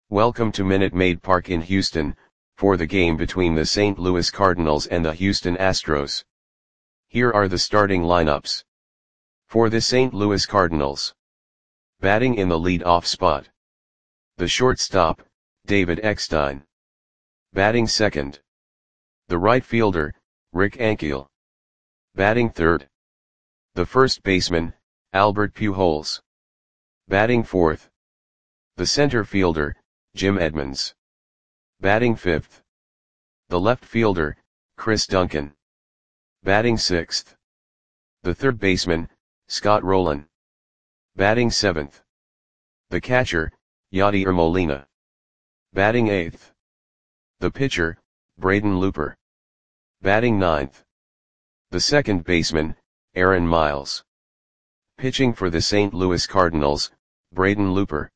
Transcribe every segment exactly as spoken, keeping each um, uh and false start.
Welcome to Minute Maid Park in Houston, for the game between the Saint Louis Cardinals and the Houston Astros. Here are the starting lineups. For the Saint Louis Cardinals. Batting in the lead-off spot. The shortstop, David Eckstein. Batting second. The right fielder, Rick Ankiel. Batting third. The first baseman, Albert Pujols. Batting fourth. The center fielder, Jim Edmonds. Batting fifth. The left fielder, Chris Duncan. Batting sixth. The third baseman, Scott Rolen. Batting seventh. The catcher, Yadier Molina. Batting eighth. The pitcher, Braden Looper. Batting ninth. The second baseman, Aaron Miles. Pitching for the Saint Louis Cardinals, Braden Looper.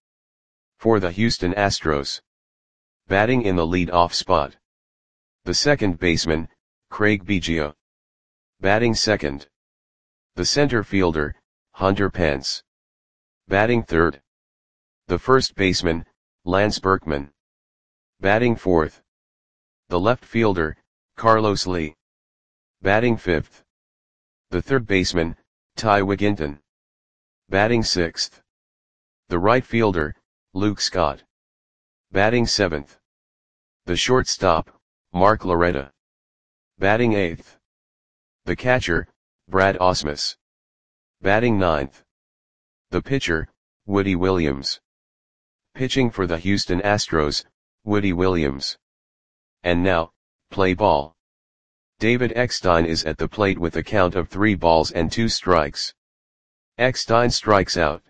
For the Houston Astros. Batting in the lead-off spot. The second baseman, Craig Biggio. Batting second. The center fielder, Hunter Pence. Batting third. The first baseman, Lance Berkman. Batting fourth. The left fielder, Carlos Lee. Batting fifth. The third baseman, Ty Wigginton. Batting sixth. The right fielder, Luke Scott. Batting seventh. The shortstop, Mark Loretta. Batting eighth. The catcher, Brad Ausmus. Batting ninth. The pitcher, Woody Williams. Pitching for the Houston Astros, Woody Williams. And now, play ball. David Eckstein is at the plate with a count of three balls and two strikes. Eckstein strikes out.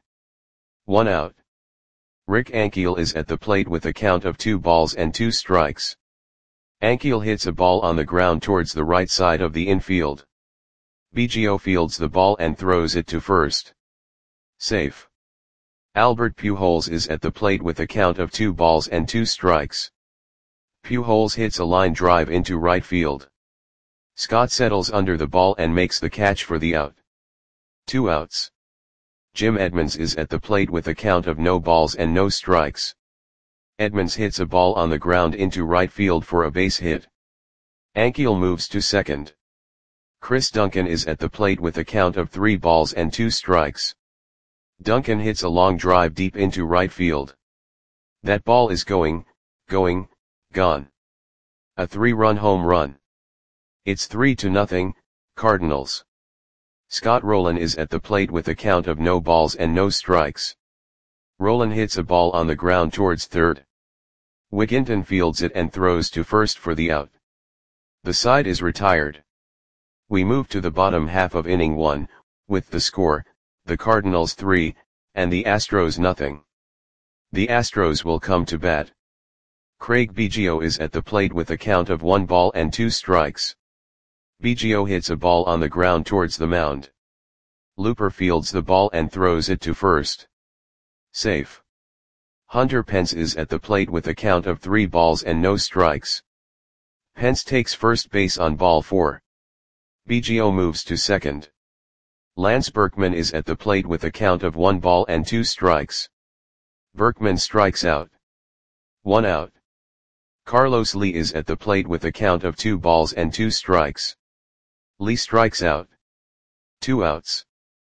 One out. Rick Ankiel is at the plate with a count of two balls and two strikes. Ankiel hits a ball on the ground towards the right side of the infield. Biggio fields the ball and throws it to first. Safe. Albert Pujols is at the plate with a count of two balls and two strikes. Pujols hits a line drive into right field. Scott settles under the ball and makes the catch for the out. Two outs. Jim Edmonds is at the plate with a count of no balls and no strikes. Edmonds hits a ball on the ground into right field for a base hit. Ankiel moves to second. Chris Duncan is at the plate with a count of three balls and two strikes. Duncan hits a long drive deep into right field. That ball is going, going, gone. A three-run home run. It's three to nothing, Cardinals. Scott Rolen is at the plate with a count of no balls and no strikes. Rolen hits a ball on the ground towards third. Wigginton fields it and throws to first for the out. The side is retired. We move to the bottom half of inning one, with the score, the Cardinals three, and the Astros nothing. The Astros will come to bat. Craig Biggio is at the plate with a count of one ball and two strikes. Biggio hits a ball on the ground towards the mound. Looper fields the ball and throws it to first. Safe. Hunter Pence is at the plate with a count of three balls and no strikes. Pence takes first base on ball four. Biggio moves to second. Lance Berkman is at the plate with a count of one ball and two strikes. Berkman strikes out. One out. Carlos Lee is at the plate with a count of two balls and two strikes. Lee strikes out. Two outs.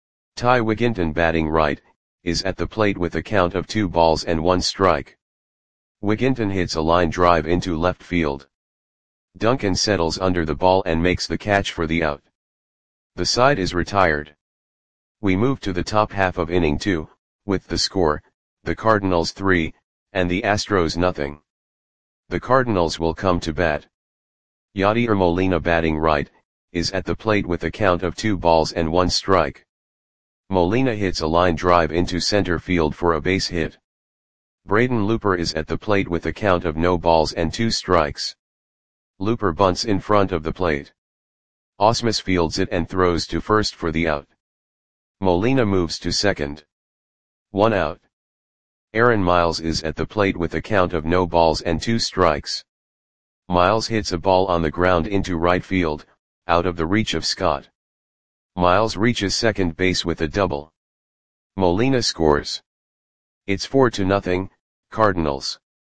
Ty Wigginton, batting right, is at the plate with a count of two balls and one strike. Wigginton hits a line drive into left field. Duncan settles under the ball and makes the catch for the out. The side is retired. We move to the top half of inning two, with the score, the Cardinals three, and the Astros nothing. The Cardinals will come to bat. Yadier Molina, batting right, is at the plate with a count of two balls and one strike. Molina hits a line drive into center field for a base hit. Braden Looper is at the plate with a count of no balls and two strikes. Looper bunts in front of the plate. Ausmus fields it and throws to first for the out. Molina moves to second. One out. Aaron Miles is at the plate with a count of no balls and two strikes. Miles hits a ball on the ground into right field, out of the reach of Scott. Miles reaches second base with a double. Molina scores. It's four to nothing, Cardinals.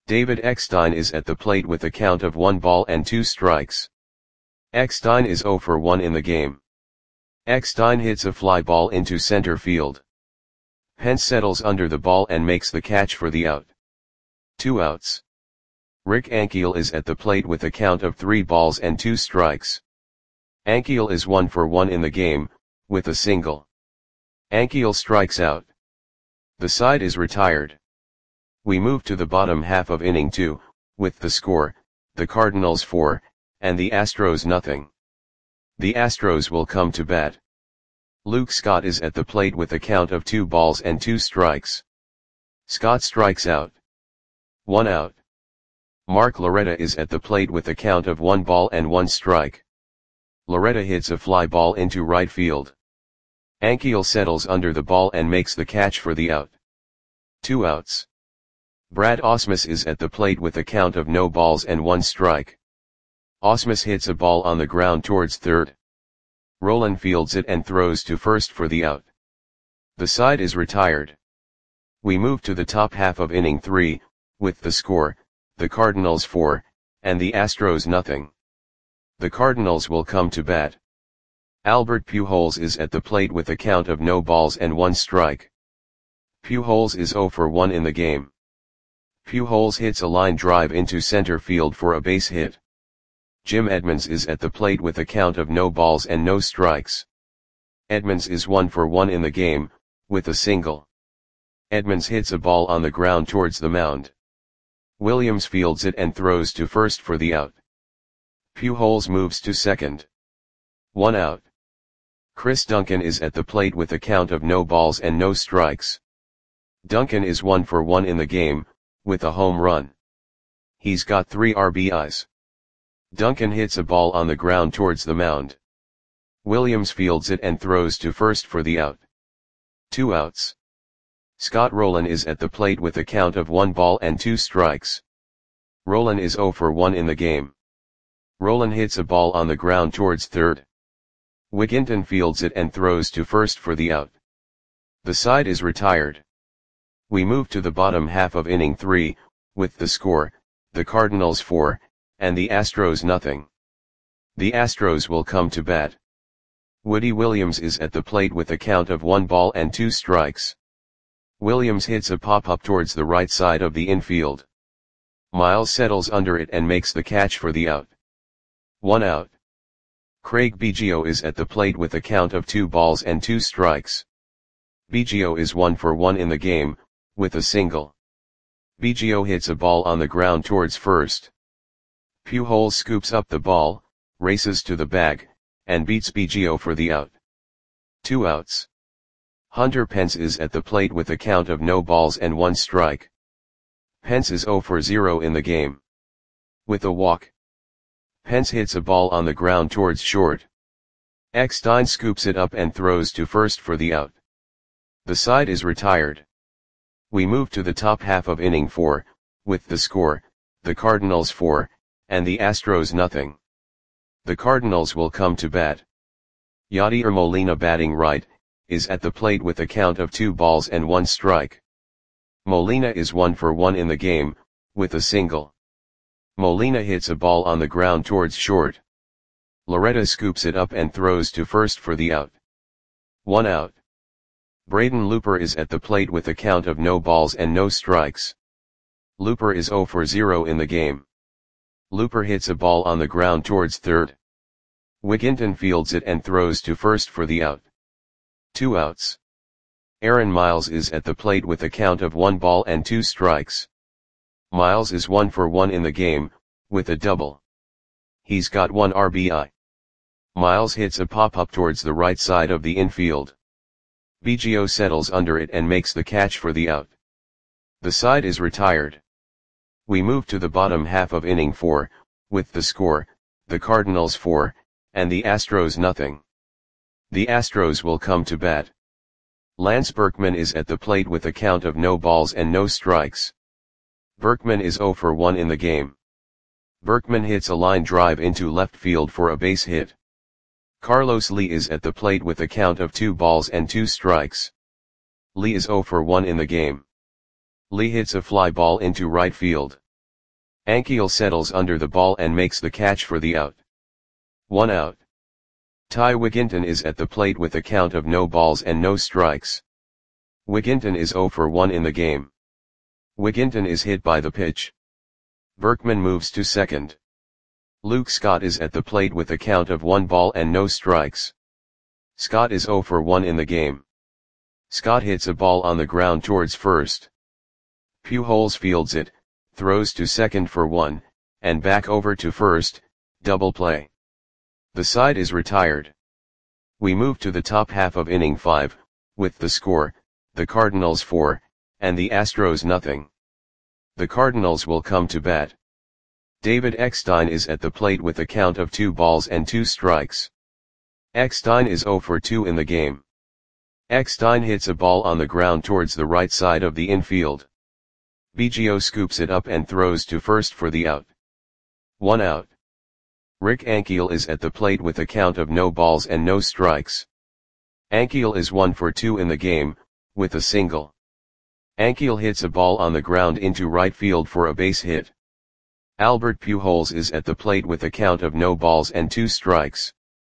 David Eckstein is at the plate with a count of one ball and two strikes. Eckstein is zero for one in the game. Eckstein hits a fly ball into center field. Pence settles under the ball and makes the catch for the out. Two outs. Rick Ankiel is at the plate with a count of three balls and two strikes. Ankiel is one for one in the game, with a single. Ankiel strikes out. The side is retired. We move to the bottom half of inning two, with the score, the Cardinals four, and the Astros nothing. The Astros will come to bat. Luke Scott is at the plate with a count of two balls and two strikes. Scott strikes out. One out. Mark Loretta is at the plate with a count of one ball and one strike. Loretta hits a fly ball into right field. Ankiel settles under the ball and makes the catch for the out. Two outs. Brad Ausmus is at the plate with a count of no balls and one strike. Ausmus hits a ball on the ground towards third. Rolen fields it and throws to first for the out. The side is retired. We move to the top half of inning three, with the score, the Cardinals four, and the Astros nothing. The Cardinals will come to bat. Albert Pujols is at the plate with a count of no balls and one strike. Pujols is zero for one in the game. Pujols hits a line drive into center field for a base hit. Jim Edmonds is at the plate with a count of no balls and no strikes. Edmonds is one for one in the game, with a single. Edmonds hits a ball on the ground towards the mound. Williams fields it and throws to first for the out. Pujols moves to second. One out. Chris Duncan is at the plate with a count of no balls and no strikes. Duncan is one for one in the game, with a home run. He's got three R B Is. Duncan hits a ball on the ground towards the mound. Williams fields it and throws to first for the out. Two outs. Scott Rolen is at the plate with a count of one ball and two strikes. Rolen is zero for one in the game. Rolen hits a ball on the ground towards third. Wigginton fields it and throws to first for the out. The side is retired. We move to the bottom half of inning three, with the score, the Cardinals four, and the Astros nothing. The Astros will come to bat. Woody Williams is at the plate with a count of one ball and two strikes. Williams hits a pop-up towards the right side of the infield. Miles settles under it and makes the catch for the out. One out. Craig Biggio is at the plate with a count of two balls and two strikes. Biggio is one for one in the game, with a single. Biggio hits a ball on the ground towards first. Pujols scoops up the ball, races to the bag, and beats Biggio for the out. Two outs. Hunter Pence is at the plate with a count of no balls and one strike. Pence is zero for zero in the game. With a walk. Pence hits a ball on the ground towards short. Eckstein scoops it up and throws to first for the out. The side is retired. We move to the top half of inning four, with the score, the Cardinals four, and the Astros nothing. The Cardinals will come to bat. Yadier Molina batting right, is at the plate with a count of two balls and one strike. Molina is one for one in the game, with a single. Molina hits a ball on the ground towards short. Loretta scoops it up and throws to first for the out. One out. Braden Looper is at the plate with a count of no balls and no strikes. Looper is zero for zero in the game. Looper hits a ball on the ground towards third. Wigginton fields it and throws to first for the out. Two outs. Aaron Miles is at the plate with a count of one ball and two strikes. Miles is one for one in the game, with a double. He's got one R B I. Miles hits a pop-up towards the right side of the infield. Biggio settles under it and makes the catch for the out. The side is retired. We move to the bottom half of inning four, with the score, the Cardinals four, and the Astros nothing. The Astros will come to bat. Lance Berkman is at the plate with a count of no balls and no strikes. Berkman is zero for one in the game. Berkman hits a line drive into left field for a base hit. Carlos Lee is at the plate with a count of two balls and two strikes. Lee is zero for one in the game. Lee hits a fly ball into right field. Ankiel settles under the ball and makes the catch for the out. One out. Ty Wigginton is at the plate with a count of no balls and no strikes. Wigginton is zero for one in the game. Wigginton is hit by the pitch. Berkman moves to second. Luke Scott is at the plate with a count of one ball and no strikes. Scott is zero for one in the game. Scott hits a ball on the ground towards first. Pujols fields it, throws to second for one, and back over to first, double play. The side is retired. We move to the top half of inning five, with the score, the Cardinals four, and the Astros nothing. The Cardinals will come to bat. David Eckstein is at the plate with a count of two balls and two strikes. Eckstein is zero for two in the game. Eckstein hits a ball on the ground towards the right side of the infield. Biggio scoops it up and throws to first for the out. One out. Rick Ankiel is at the plate with a count of no balls and no strikes. Ankiel is one for two in the game, with a single. Ankiel hits a ball on the ground into right field for a base hit. Albert Pujols is at the plate with a count of no balls and two strikes.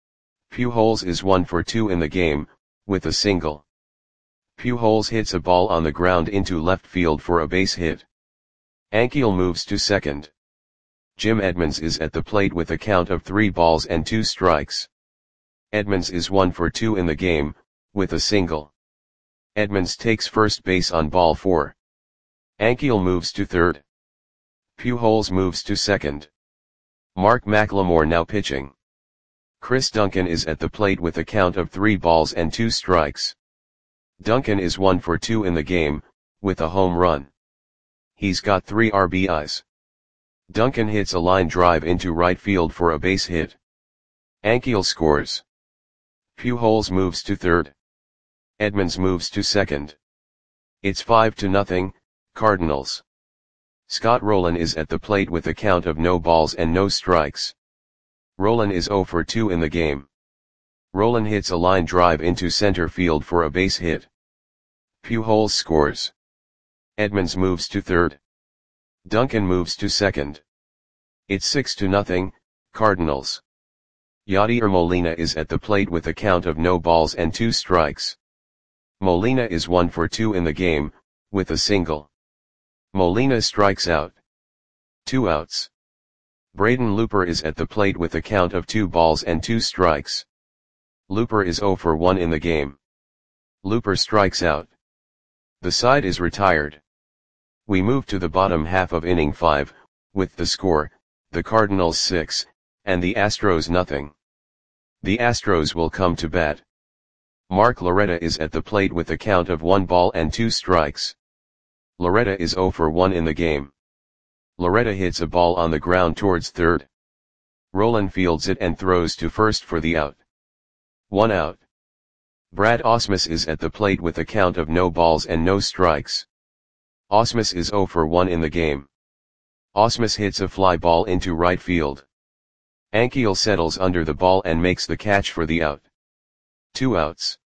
Pujols is one for two in the game, with a single. Pujols hits a ball on the ground into left field for a base hit. Ankiel moves to second. Jim Edmonds is at the plate with a count of three balls and two strikes. Edmonds is one for two in the game, with a single. Edmonds takes first base on ball four. Ankiel moves to third. Pujols moves to second. Mark McLemore now pitching. Chris Duncan is at the plate with a count of three balls and two strikes. Duncan is one for two in the game, with a home run. He's got three R B Is. Duncan hits a line drive into right field for a base hit. Ankiel scores. Pujols moves to third. Edmonds moves to second. It's five to nothing, Cardinals. Scott Rolen is at the plate with a count of no balls and no strikes. Rolen is zero for two in the game. Rolen hits a line drive into center field for a base hit. Pujols scores. Edmonds moves to third. Duncan moves to second. It's six to nothing, Cardinals. Yadier Molina is at the plate with a count of no balls and two strikes. Molina is one for two in the game, with a single. Molina strikes out. Two outs. Braden Looper is at the plate with a count of two balls and two strikes. Looper is zero for one in the game. Looper strikes out. The side is retired. We move to the bottom half of inning five, with the score, the Cardinals six, and the Astros nothing. The Astros will come to bat. Mark Loretta is at the plate with a count of one ball and two strikes. Loretta is zero for one in the game. Loretta hits a ball on the ground towards third. Rolen fields it and throws to first for the out. One out. Brad Ausmus is at the plate with a count of no balls and no strikes. Ausmus is zero for one in the game. Ausmus hits a fly ball into right field. Ankiel settles under the ball and makes the catch for the out. Two outs.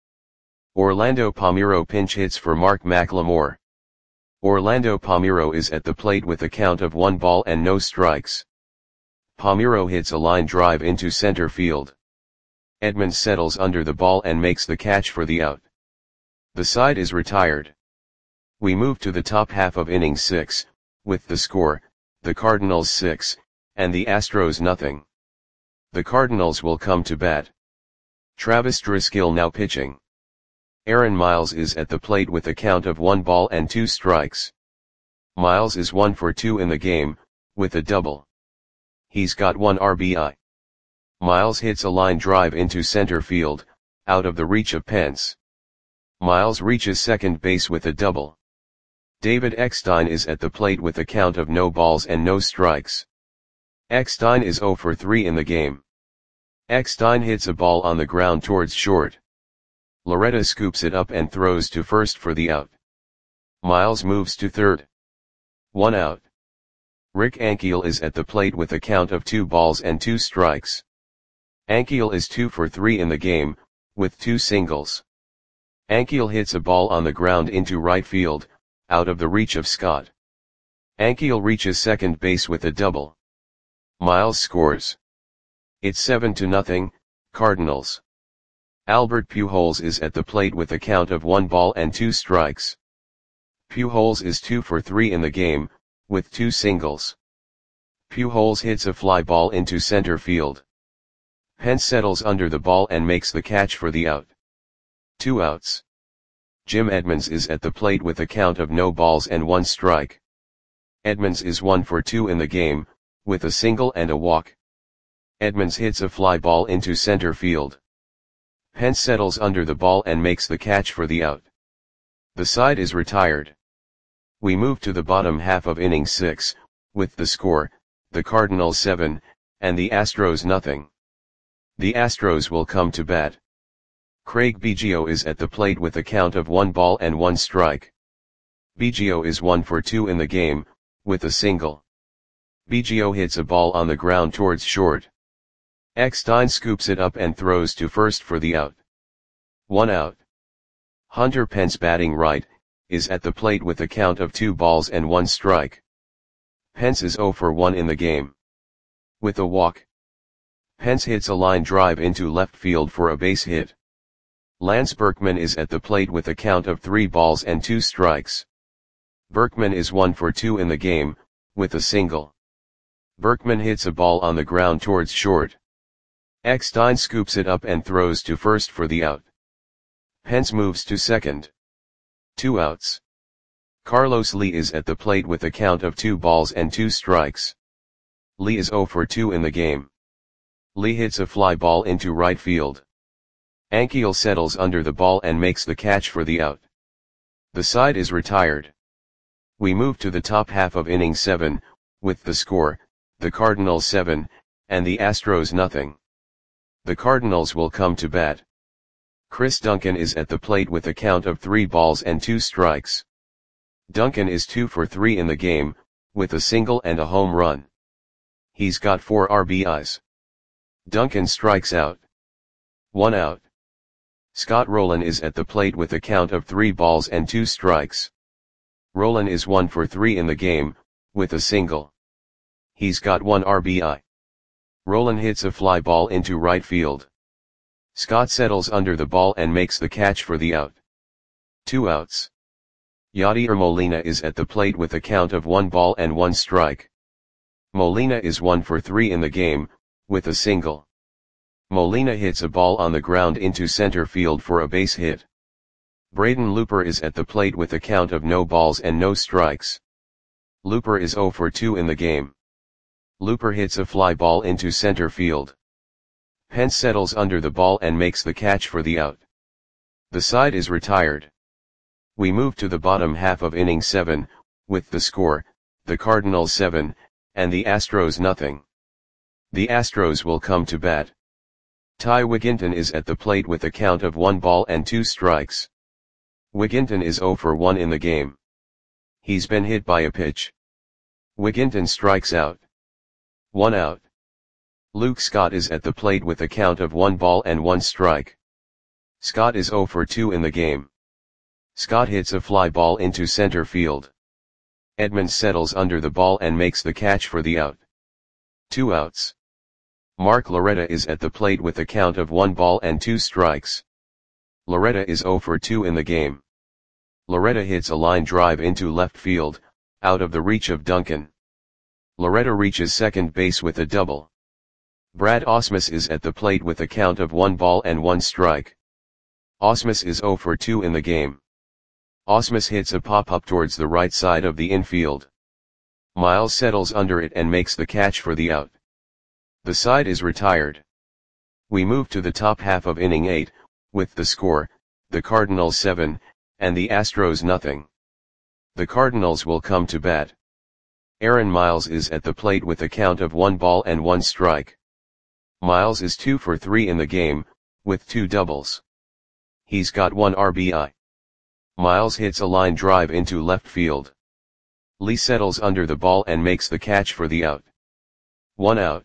Orlando Palmeiro pinch hits for Mark McLemore. Orlando Palmeiro is at the plate with a count of one ball and no strikes. Palmeiro hits a line drive into center field. Edmonds settles under the ball and makes the catch for the out. The side is retired. We move to the top half of inning six, with the score, the Cardinals six, and the Astros nothing. The Cardinals will come to bat. Travis Driscoll now pitching. Aaron Miles is at the plate with a count of one ball and two strikes. Miles is one for two in the game, with a double. He's got one R B I. Miles hits a line drive into center field, out of the reach of Pence. Miles reaches second base with a double. David Eckstein is at the plate with a count of no balls and no strikes. Eckstein is zero for three in the game. Eckstein hits a ball on the ground towards short. Loretta scoops it up and throws to first for the out. Miles moves to third. One out. Rick Ankiel is at the plate with a count of two balls and two strikes. Ankiel is two for three in the game, with two singles. Ankiel hits a ball on the ground into right field, out of the reach of Scott. Ankiel reaches second base with a double. Miles scores. It's seven to nothing, Cardinals. Albert Pujols is at the plate with a count of one ball and two strikes. Pujols is two for three in the game, with two singles. Pujols hits a fly ball into center field. Pence settles under the ball and makes the catch for the out. Two outs. Jim Edmonds is at the plate with a count of no balls and one strike. Edmonds is one for two in the game, with a single and a walk. Edmonds hits a fly ball into center field. Pence settles under the ball and makes the catch for the out. The side is retired. We move to the bottom half of inning six, with the score, the Cardinals seven, and the Astros nothing. The Astros will come to bat. Craig Biggio is at the plate with a count of one ball and one strike. Biggio is one for two in the game, with a single. Biggio hits a ball on the ground towards short. Eckstein scoops it up and throws to first for the out. One out. Hunter Pence, batting right, is at the plate with a count of two balls and one strike. Pence is zero for one in the game. With a walk. Pence hits a line drive into left field for a base hit. Lance Berkman is at the plate with a count of three balls and two strikes. Berkman is one for two in the game, with a single. Berkman hits a ball on the ground towards short. Eckstein scoops it up and throws to first for the out. Pence moves to second. Two outs. Carlos Lee is at the plate with a count of two balls and two strikes. Lee is zero for two in the game. Lee hits a fly ball into right field. Ankiel settles under the ball and makes the catch for the out. The side is retired. We move to the top half of inning seven, with the score, the Cardinals seven, and the Astros nothing. The Cardinals will come to bat. Chris Duncan is at the plate with a count of three balls and two strikes. Duncan is two for three in the game, with a single and a home run. He's got four R B Is. Duncan strikes out. One out. Scott Rolen is at the plate with a count of three balls and two strikes. Rolen is one for three in the game, with a single. He's got one R B I. Rolen hits a fly ball into right field. Scott settles under the ball and makes the catch for the out. Two outs. Yadier Molina is at the plate with a count of one ball and one strike. Molina is one for three in the game, with a single. Molina hits a ball on the ground into center field for a base hit. Braden Looper is at the plate with a count of no balls and no strikes. Looper is zero for two in the game. Looper hits a fly ball into center field. Pence settles under the ball and makes the catch for the out. The side is retired. We move to the bottom half of inning seven, with the score, the Cardinals seven, and the Astros nothing. The Astros will come to bat. Ty Wigginton is at the plate with a count of one ball and two strikes. Wigginton is zero for one in the game. He's been hit by a pitch. Wigginton strikes out. One out. Luke Scott is at the plate with a count of one ball and one strike. Scott is zero for two in the game. Scott hits a fly ball into center field. Edmonds settles under the ball and makes the catch for the out. Two outs. Mark Loretta is at the plate with a count of one ball and two strikes. Loretta is zero for two in the game. Loretta hits a line drive into left field, out of the reach of Duncan. Loretta reaches second base with a double. Brad Ausmus is at the plate with a count of one ball and one strike. Ausmus is zero for two in the game. Ausmus hits a pop-up towards the right side of the infield. Miles settles under it and makes the catch for the out. The side is retired. We move to the top half of inning eight, with the score, the Cardinals seven, and the Astros nothing. The Cardinals will come to bat. Aaron Miles is at the plate with a count of one ball and one strike. Miles is two for three in the game, with two doubles. He's got one R B I. Miles hits a line drive into left field. Lee settles under the ball and makes the catch for the out. One out.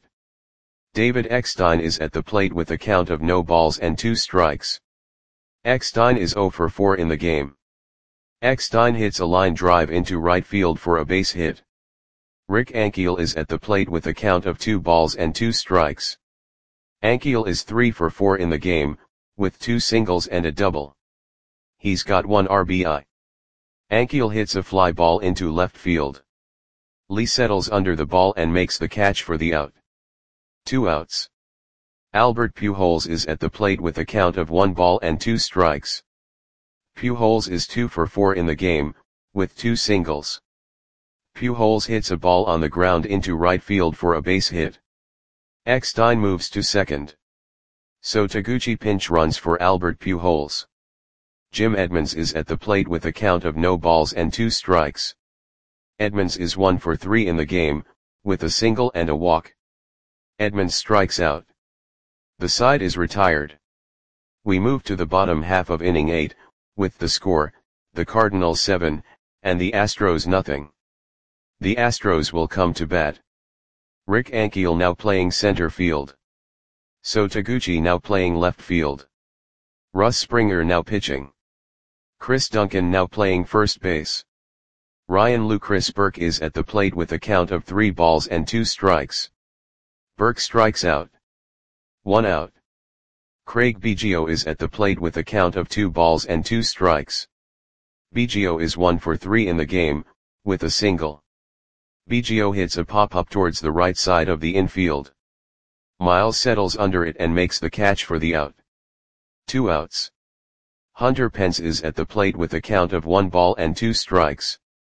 David Eckstein is at the plate with a count of no balls and two strikes. Eckstein is zero for four in the game. Eckstein hits a line drive into right field for a base hit. Rick Ankiel is at the plate with a count of two balls and two strikes. Ankiel is three for four in the game, with two singles and a double. He's got one R B I. Ankiel hits a fly ball into left field. Lee settles under the ball and makes the catch for the out. Two outs. Albert Pujols is at the plate with a count of one ball and two strikes. Pujols is two for four in the game, with two singles. Pujols hits a ball on the ground into right field for a base hit. Eckstein moves to second. So Taguchi pinch runs for Albert Pujols. Jim Edmonds is at the plate with a count of no balls and two strikes. Edmonds is one for three in the game, with a single and a walk. Edmonds strikes out. The side is retired. We move to the bottom half of inning eight, with the score, the Cardinals seven, and the Astros nothing. The Astros will come to bat. Rick Ankiel now playing center field. So Taguchi now playing left field. Russ Springer now pitching. Chris Duncan now playing first base. Ryan Lucas Burke is at the plate with a count of three balls and two strikes. Burke strikes out. One out. Craig Biggio is at the plate with a count of two balls and two strikes. Biggio is one for three in the game, with a single. Biggio hits a pop-up towards the right side of the infield. Miles settles under it and makes the catch for the out. Two outs. Hunter Pence is at the plate with a count of one ball and two strikes.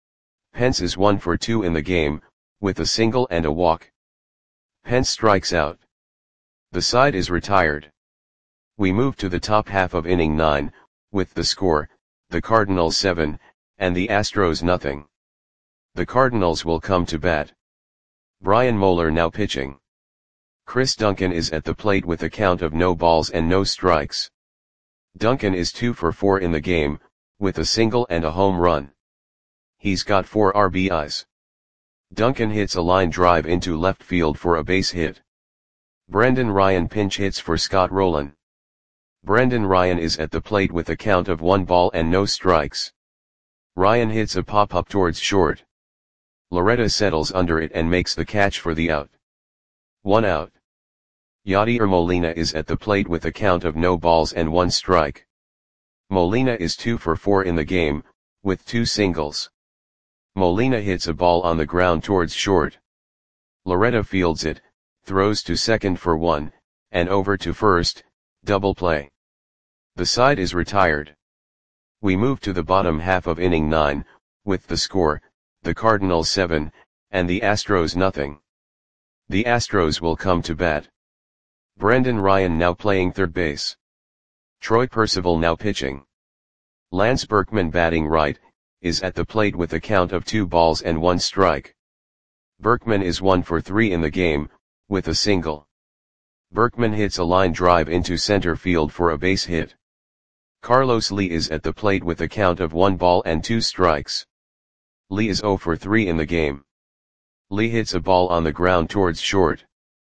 Pence is one for two in the game, with a single and a walk. Pence strikes out. The side is retired. We move to the top half of inning nine, with the score, the Cardinals seven, and the Astros nothing. The Cardinals will come to bat. Brian Moeller now pitching. Chris Duncan is at the plate with a count of no balls and no strikes. Duncan is two for four in the game, with a single and a home run. He's got four R B Is. Duncan hits a line drive into left field for a base hit. Brendan Ryan pinch hits for Scott Rowland. Brendan Ryan is at the plate with a count of one ball and no strikes. Ryan hits a pop-up towards short. Loretta settles under it and makes the catch for the out. One out. Yadier Molina is at the plate with a count of no balls and one strike. Molina is two for four in the game, with two singles. Molina hits a ball on the ground towards short. Loretta fields it, throws to second for one, and over to first, double play. The side is retired. We move to the bottom half of inning nine, with the score, the Cardinals seven, and the Astros nothing. The Astros will come to bat. Brendan Ryan now playing third base. Troy Percival now pitching. Lance Berkman batting right, is at the plate with a count of two balls and one strike. Berkman is one for three in the game, with a single. Berkman hits a line drive into center field for a base hit. Carlos Lee is at the plate with a count of one ball and two strikes. Lee is zero for three in the game. Lee hits a ball on the ground towards short.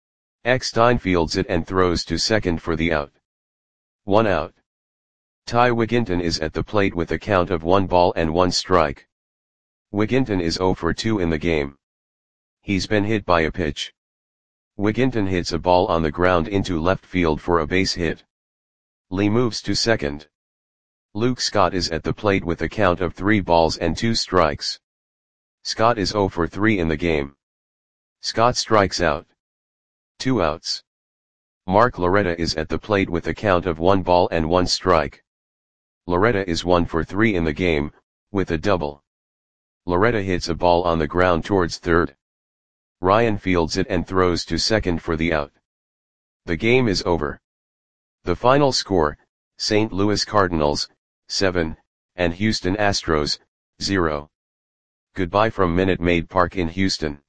Eckstein fields it and throws to second for the out. One out. Ty Wigginton is at the plate with a count of one ball and one strike. Wigginton is zero for two in the game. He's been hit by a pitch. Wigginton hits a ball on the ground into left field for a base hit. Lee moves to second. Luke Scott is at the plate with a count of three balls and two strikes. Scott is zero for three in the game. Scott strikes out. Two outs. Mark Loretta is at the plate with a count of one ball and one strike. Loretta is one for three in the game, with a double. Loretta hits a ball on the ground towards third. Ryan fields it and throws to second for the out. The game is over. The final score, Saint Louis Cardinals, seven, and Houston Astros, zero. Goodbye from Minute Maid Park in Houston.